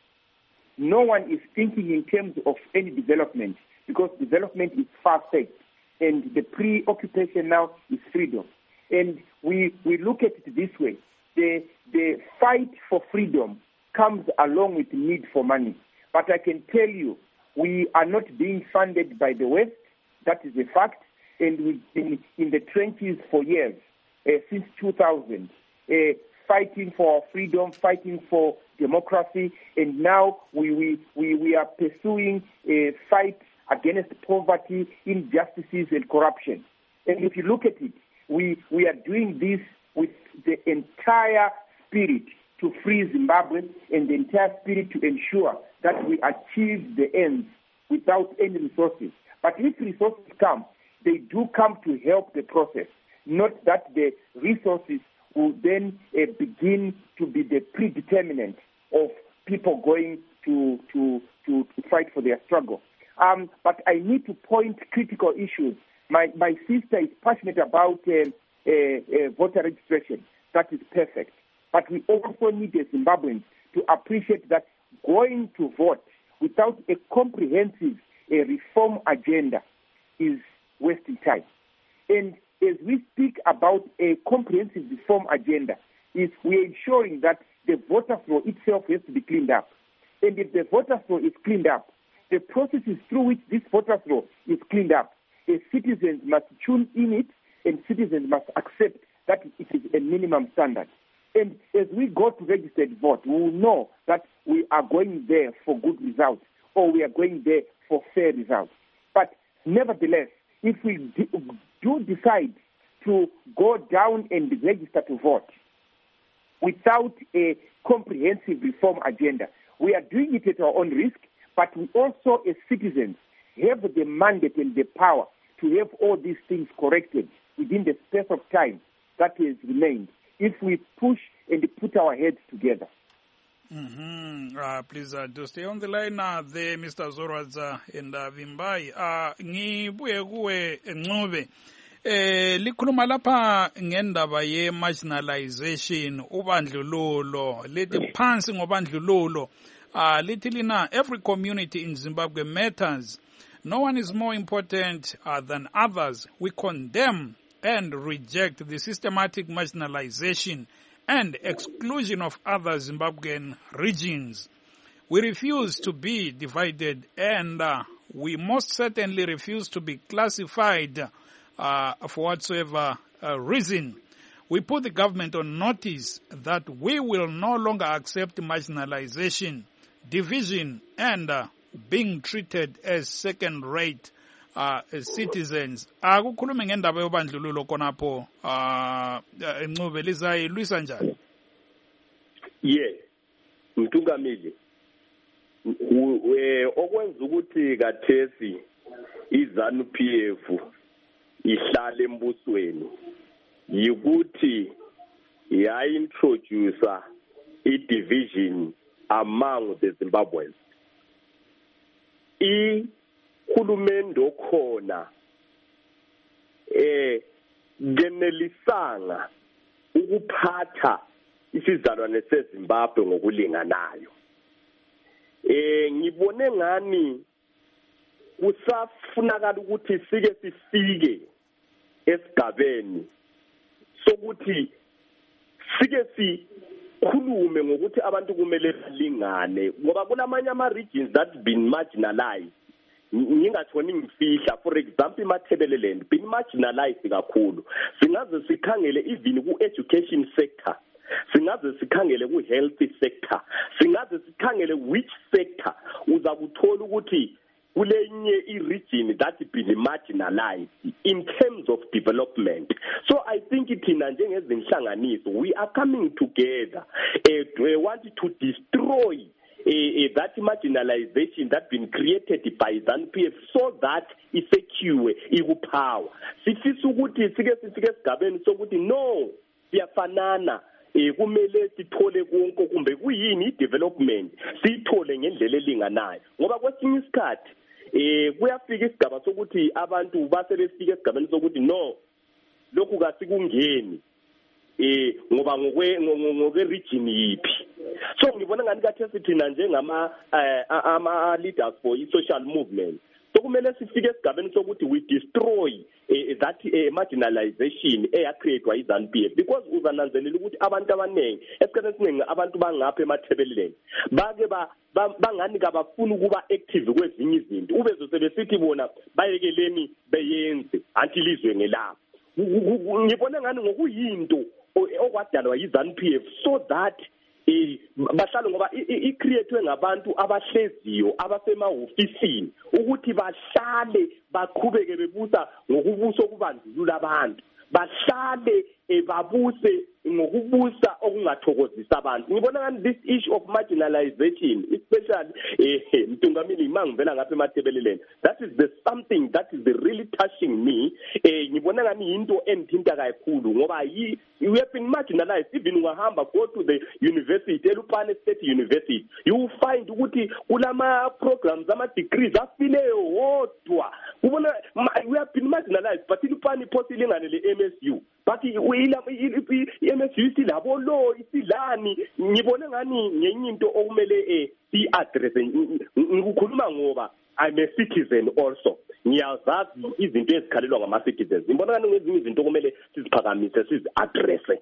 No one is thinking in terms of any development, because development is far-fetched, and the preoccupation now is freedom. And we look at it this way. The fight for freedom comes along with the need for money. But I can tell you, we are not being funded by the West. That is a fact. And we've been in the trenches for years, since 2000, fighting for our freedom, fighting for democracy. And now we are pursuing a fight against poverty, injustices, and corruption. And if you look at it, we are doing this with the entire spirit to free Zimbabwe and the entire spirit to ensure that we achieve the ends without any resources. But if resources come, they do come to help the process, not that the resources will then begin to be the predeterminant of people going to fight for their struggle. But I need to point critical issues. My sister is passionate about voter registration. That is perfect. But we also need the Zimbabweans to appreciate that going to vote without a comprehensive reform agenda is wasting time. And as we speak about a comprehensive reform agenda, we're ensuring that the voter flow itself has to be cleaned up. And if the voter flow is cleaned up, the processes through which this voter flow is cleaned up, citizens must tune in it, and citizens must accept that it is a minimum standard. And as we go to registered vote, we will know that we are going there for good results, or we are going there for fair results. But nevertheless, if we do decide to go down and register to vote without a comprehensive reform agenda, we are doing it at our own risk, but we also, as citizens, have the mandate and the power to have all these things corrected within the space of time that has remained, if we push and put our heads together. Please do stay on the line there, Mr. Zorwadza and Vimbai. Ngibuye kuwe Ncube. Likhuluma lapha ngendaba ye-marginalization, ubandlululo, lithi phansi ngobandlululo. Lithi lina, every community in Zimbabwe matters. No one is more important than others. We condemn and reject the systematic marginalization and exclusion of other Zimbabwean regions. We refuse to be divided, and we most certainly refuse to be classified for whatsoever reason. We put the government on notice that we will no longer accept marginalization, division, and being treated as second-rate citizens. Akukhulume ngendaba yobandlululo konapho Ncube lizayilwisa njani? Mtungamili, okwenza ukuthi kathesi iZANU-PF ihlale embusweni yikuthi yaintroduce i-division among the Zimbabweans. Ihulumende khona genelisanga ukuphatha isizalwane seZimbabwe ngokulinganayo. Ngibone ngani kusafunakala ukuthi sike sifike esigabeni sokuthi sike sikhulume ngokuthi abantu kumele balingane, ngoba kulamanye ama-regions that been marginalized. Ngingathoni ngifihla, for example iMatabeleland been marginalized kakhulu. Singaze sikhangele even ku-education sector singaze sikhangele ku-health sector, singaze sikhangele which sector uza kuthola ukuthi kulenye i-region that been marginalized in terms of development. So I think thina njengezinhlanganiso we are coming together we want to destroy that marginalization that been created by ZANU-PF so that isecure ikupower. Sifisa ukuthi sike esigabeni sokuthi no siyafanana kumele sithole konke kumbe kuyini i-development siyithole ngendlela elinganayo ngoba kwesinye isikhathi kuyafika isigaba sokuthi abantu base befika esigabeni sokuthi no lokhu kasikungeni ngoba ngokwe region yipi. So ngibona ngani kathi thina njengama ama leaders for i-social movement sokumele sifike esigabeni sokuthi we destroy that marginalization eyacreatwa yi-ZANU-PF because uzananzelela ukuthi abantu abaningi esikhathini esiningi abantu bangapha emathebeleleni bake bangani kabafuna ukuba active kwezinye izinto ubezwe sebesithi bona bayekeleni beyenze until izwe ngelapho. Ngibona ngani ngokuyinto okwadalwa yi-ZANU-PF so that bahlalo ngoba icreatwe ngabantu abahleziyo abasemahofisini ukuthi bahlale baqhubeke bebusa ngokubusa okubandlulula abantu bahlale babuse ngokubusa okungathokozisa abantu. Ngibona ngani this issue of marginalization especially Mtungamili mangivela ngapha emathebeleleni that is the something that is really touching me. Ngibona ngani into endithinta kakhulu ngoba you have been marginalized even ungahamba go to the university eLupane State University you will find ukuthi kulama programs ama degrees afileyo wodwa ubona we have been marginalized but iLupane iphosile le MSU but MSU isilabo lo isilani ngibona ngani ngenye into okumele i-address ngikukhuluma ngoba I'm a citizen also ngiyazazi izinto ezikhalelwa ngama-citizens ngibona ngani ngezinye izinto okumele siziphakamise sizi-addresse.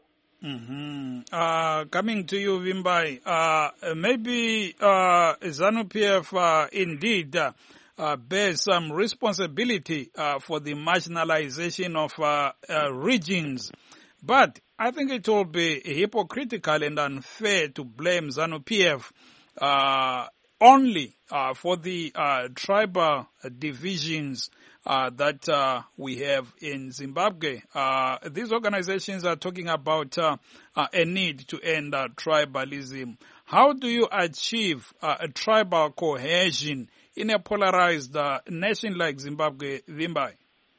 Coming to you, Vimbai, maybe ZANU-PF indeed bears some responsibility for the marginalization of regions. But I think it will be hypocritical and unfair to blame ZANU-PF only for the tribal divisions that we have in Zimbabwe. These organizations are talking about a need to end tribalism. How do you achieve a tribal cohesion in a polarized nation like Zimbabwe, Vimbai?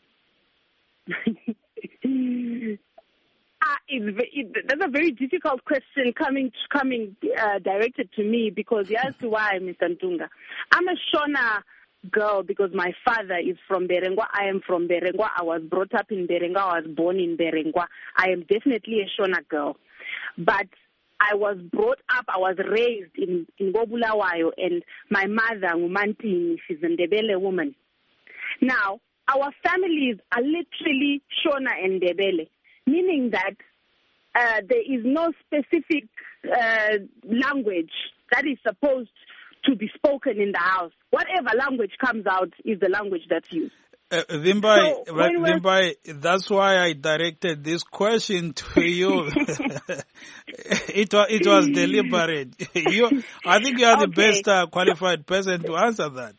That's a very difficult question coming directed to me because here's why, Mr. Ntunga. I'm a Shona girl because my father is from Berengwa. I am from Berengwa. I was brought up in Berengwa. I was born in Berengwa. I am definitely a Shona girl. But I was brought up, I was raised in Ngobulawayo, and my mother, Ngumanti, she's a Ndebele woman. Now, our families are literally Shona and Ndebele, meaning that there is no specific language that is supposed to be spoken in the house. Whatever language comes out is the language that's used. Vimbai, Vimbai, that's why I directed this question to you. It was deliberate. I think you are the best qualified person to answer that.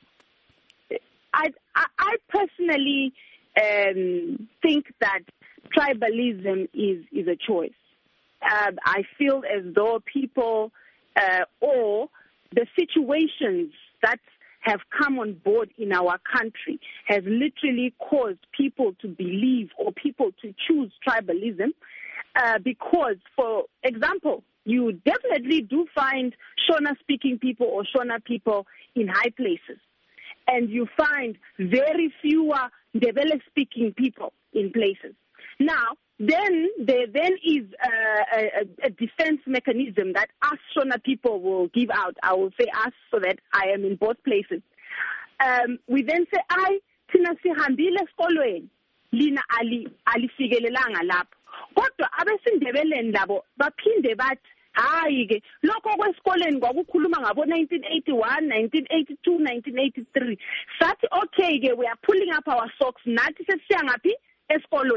I personally think that tribalism is a choice. I feel as though people or the situations that have come on board in our country has literally caused people to believe or people to choose tribalism because, for example, you definitely do find Shona-speaking people or Shona people in high places. And you find very fewer Ndebele-speaking people in places. Now, then there is a defense mechanism that us Shona people will give out. I will say us so that I am in both places. We then say, tina sihambile esikolweni, lina alifikelelanga lapho. Kodwa abesindebeleni labo baphinde bathi, hayi-ke, lokho kwesikoleni kwakukhuluma ngabo 1981, 1982, 1983. Sathi, okay-ke, we are pulling up our socks, nathi sesisiya ngaphi esikolweni.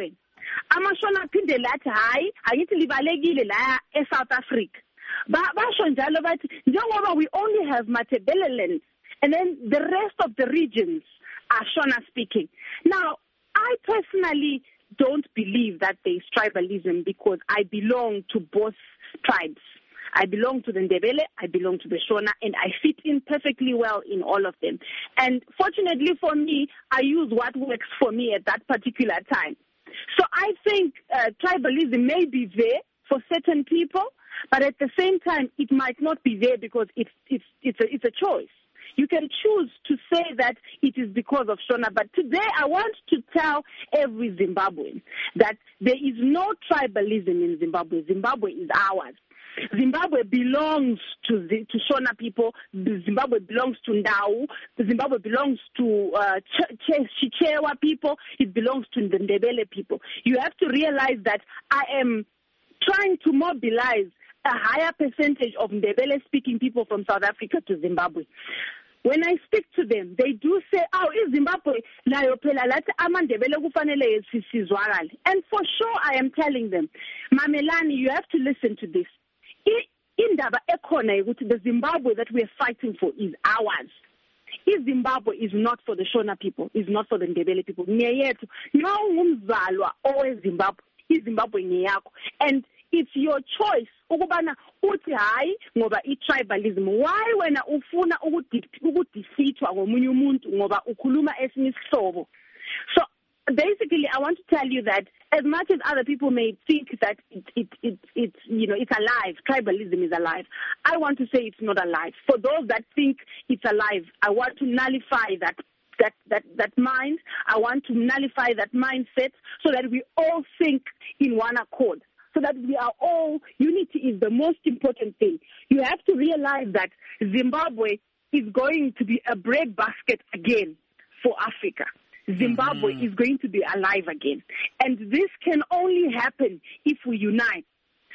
amashona aphinde lathi hayi angithi libalekile la eSouth Africa basho njalo bathi njengoba we only have Matabeleland and then the rest of the regions are Shona speaking. Now I personally don't believe that there is tribalism because I belong to both tribes. I belong to the Ndebele, I belong to the Shona, and I fit in perfectly well in all of them. And fortunately for me, I use what works for me at that particular time. So I think tribalism may be there for certain people, but at the same time, it might not be there because it's a choice. You can choose to say that it is because of Shona, but today I want to tell every Zimbabwean that there is no tribalism in Zimbabwe. Zimbabwe is ours. Zimbabwe belongs to Shona people. Zimbabwe belongs to Ndau. Zimbabwe belongs to Chichewa people. It belongs to the Ndebele people. You have to realize that I am trying to mobilize a higher percentage of Ndebele-speaking people from South Africa to Zimbabwe. When I speak to them, they do say, oh, is Zimbabwe layo phela lathi amandebele kufanele sizwakale. And for sure I am telling them, Mamelani, you have to listen to this. Indaba ekhona ukuthi the Zimbabwe that we are fighting for is ours. Zimbabwe is not for the Shona people, is not for the Ndebele people. Ngiyethu, ngumzalwa oweZimbabwe, iZimbabwe ngiyakho. And it's your choice ukubana uthi hayi ngoba tribalism. Why wena ufuna ukudefeatwa ngomunye umuntu ngoba ukhuluma esinye isihlobo? So basically, I want to tell you that as much as other people may think that it's alive, tribalism is alive, I want to say it's not alive. For those that think it's alive, I want to nullify that mind. I want to nullify that mindset so that we all think in one accord. So that we are all, unity is the most important thing. You have to realize that Zimbabwe is going to be a breadbasket again for Africa. Zimbabwe is going to be alive again. And this can only happen if we unite.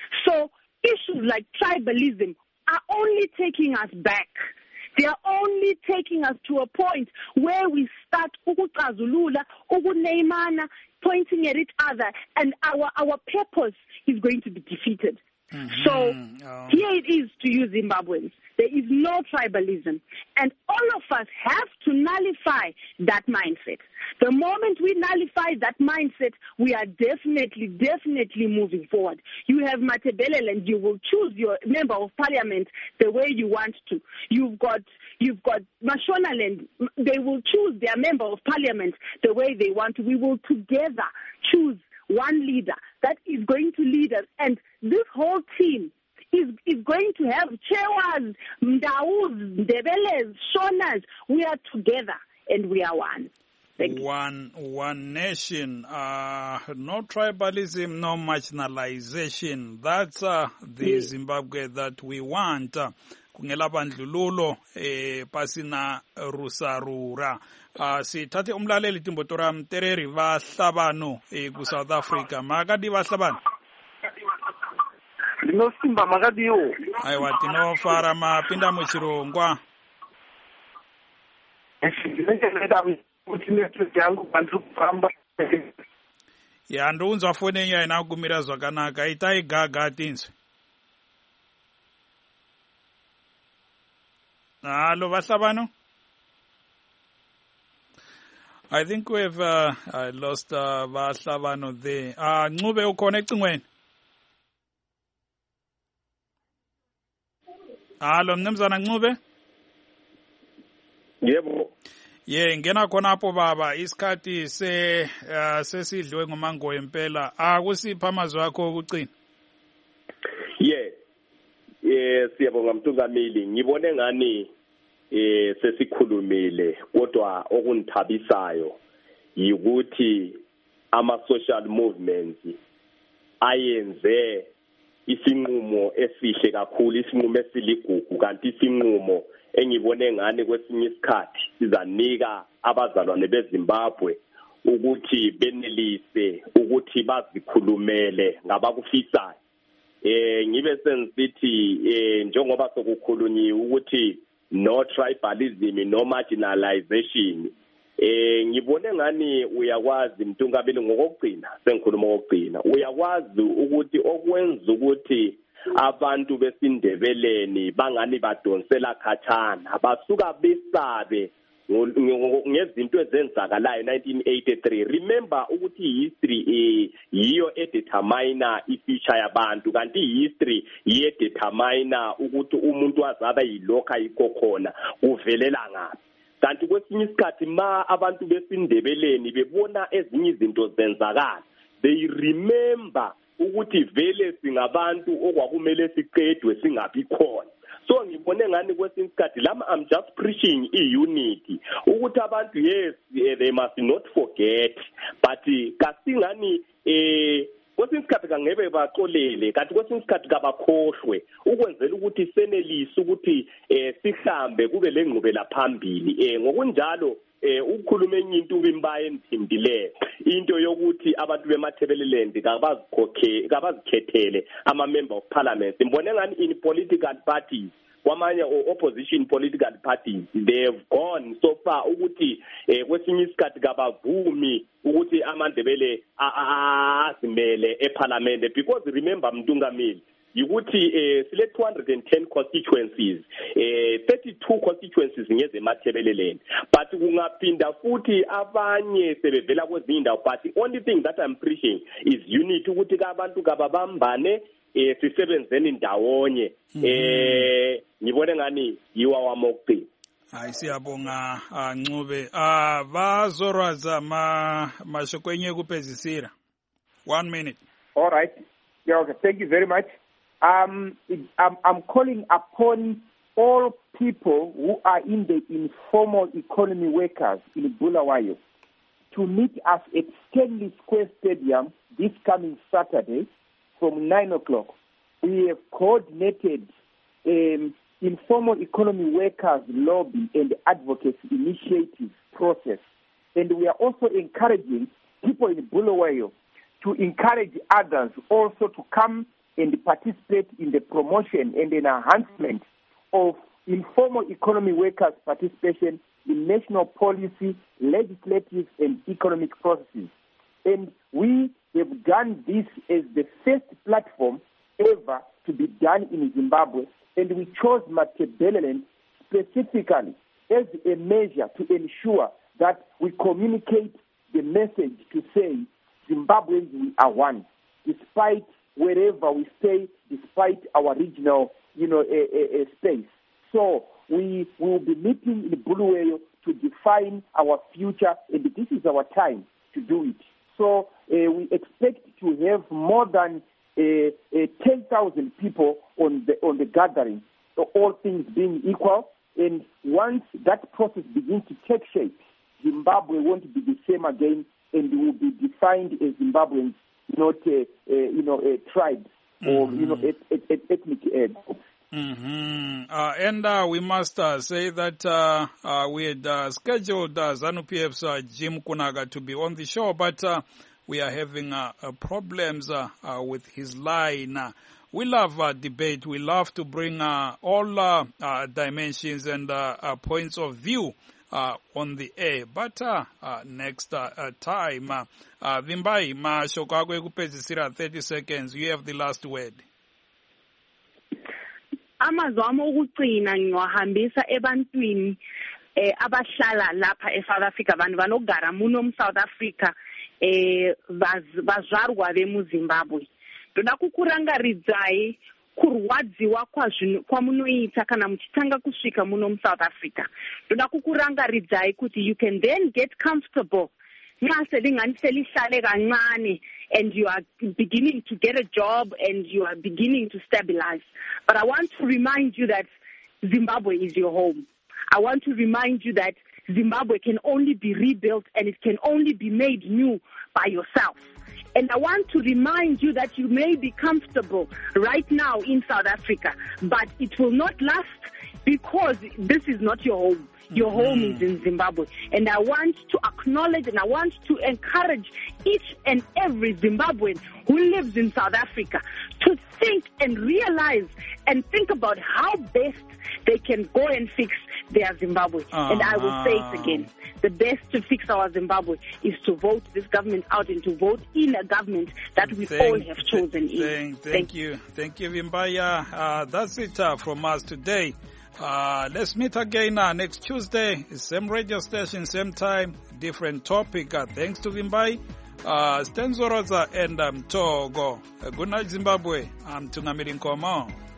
So issues like tribalism are only taking us back. They are only taking us to a point where we start ukucazulula, ukuneymana, pointing at each other, and our purpose is going to be defeated. So here it is to you Zimbabweans. There is no tribalism. And all of us have to nullify that mindset. The moment we nullify that mindset, we are definitely moving forward. You have Matabeleland, you will choose your member of parliament the way you want to. You've got Mashonaland, they will choose their member of parliament the way they want to. We will together choose one leader that is going to lead us. And this whole team is going to have Chewas, Ndaus, Ndebeles, Shonas. We are together and we are one. One nation, no tribalism, no marginalization. That's the Zimbabwe that we want. Kungela bandlululo pasina rusarura. Sithathe umlaleli Timbotora Mtereri vahlabano ku South Africa. Makadi vahlabano. Lino simba makadi yo. Aiwa tino fara mapinda muchirongwa. Ya ndunzwa fone nya inagumira zvakanaka itai gaga tinzwe. Hello vahlabano. I think we've lost vahlabano there. Ncube ukhona ecingweni. Hello mnumzana Ncube. Yebo. Ngena khona hapo baba isikhathi sesidliwe ngomango empela akusipha amazwi akho okucina. Siyabonga Mtungameli, ngibone ngani sesikhulumile kodwa okunithabisayo yikuthi ama social movements ayenze isinqumo esihle kakhulu, isinqumo esiligugu, kanti isinqumo engibone ngani kwesinye isikhathi sizanika abazalwane beZimbabwe ukuthi benelise ukuthi bazikhulumele ngabakufisayo. Ngibe sensithi njengoba sokukhulunyiwe ukuthi no tribalism no marginalization ngibone ngani uyakwazi Mtungameli ngokugcina sengikhuluma ngokugcina uyakwazi ukuthi okwenza ukuthi abantu besindebeleni bangani badonsela khatshana basuka besabe ngezinto ezenzakalayo 1983 remember ukuthi history yiyo edetermine ifuture yabantu kanti history yiyo edetermine ukuthi umuntu azaba yilokho ayikokhona uvelela ngaphi kanti kwesinye isikhathi ma abantu besindebeleni bebona ezinye izinto zenzakala they remember ukuthi vele singabantu okwakumele siqedwe singabi khona so ngibone ngani kwesinye isikhathi lama I'm just preaching unity ukuthi abantu yes they must not forget but kasingani kwesinye isikhathi kangebe baxolele kanti kwesinye isikhathi kabakhohlwe ukwenzela ukuthi senelise ukuthi sihambe kube lengqubela phambili ngokunjalo ukukhuluma enye into ubimbaye enithindile into yokuthi abantu bemathebeleland kabazikhethele ama member of parliament ngibone ngani in political parties kwamanye opposition political parties they have gone so far ukuthi kwesinye isikhathi kabavumi ukuthi amandebele azimele eparliament because remember Mtungameli ukuthi sile 210 constituencies 32 constituencies ngezemathebeleleni but kungaphinda futhi abanye sebevela kwezinye indawo but the only thing that I'm preaching is unity ukuthi abantu kababambane sisebenzeni ndawonye ngibone ngani yiwa wamokugcina hayi siyabonga Ncube bazorwaza mashokwenye kupezisira 1 minute. All right. Yeah, okay. Thank you very much. I'm calling upon all people who are in the informal economy workers in Bulawayo to meet us at Stanley Square Stadium this coming Saturday from 9 o'clock. We have coordinated informal economy workers lobby and advocacy initiative process. And we are also encouraging people in Bulawayo to encourage others also to come and participate in the promotion and enhancement of informal economy workers' participation in national policy, legislative and economic processes. And we have done this as the first platform ever to be done in Zimbabwe, and we chose Matabeleland specifically as a measure to ensure that we communicate the message to say Zimbabweans, we are one, despite wherever we stay, despite our regional, space. So we will be meeting in Bulawayo to define our future, and this is our time to do it. So we expect to have more than 10,000 people on the gathering, so all things being equal. And once that process begins to take shape, Zimbabwe won't be the same again, and will be defined as Zimbabweans, not tribes or ethnic groups. And we must say that we had scheduled ZANU-PF's Jim Kunaga to be on the show, but we are having problems with his line. We love debate. We love to bring all dimensions and points of view on the air. But next time, Vimbai, mashokakwe kupezisira 30 seconds. You have the last word. Amazwami okucina ngiwahambisa ebantwini abahlala lapha eSouth Africa, abantu banogara muno South Africa bazvarwa vemuZimbabwe. Ndoda kukurangaridzai kurwadziwa kwamunoita kana muchitanga kusvika muno South Africa. Ndoda kukurangaridzai kuti you can then get comfortable and you are beginning to get a job and you are beginning to stabilize. But I want to remind you that Zimbabwe is your home. I want to remind you that Zimbabwe can only be rebuilt and it can only be made new by yourself. And I want to remind you that you may be comfortable right now in South Africa, but it will not last because this is not your home. Your home is in Zimbabwe. And I want to acknowledge and I want to encourage each and every Zimbabwean who lives in South Africa to think and realize and think about how best they can go and fix their Zimbabwe. And I will say it again. The best to fix our Zimbabwe is to vote this government out and to vote in a government that we all have chosen in. Thank you. Thank you, Vimbaya. That's it from us today. Let's meet again next Tuesday. Same radio station, same time, different topic. Thanks to Vimbai, Sten Zorodza, and Togo. Good night, Zimbabwe. I'm Tungamiri Nkomo.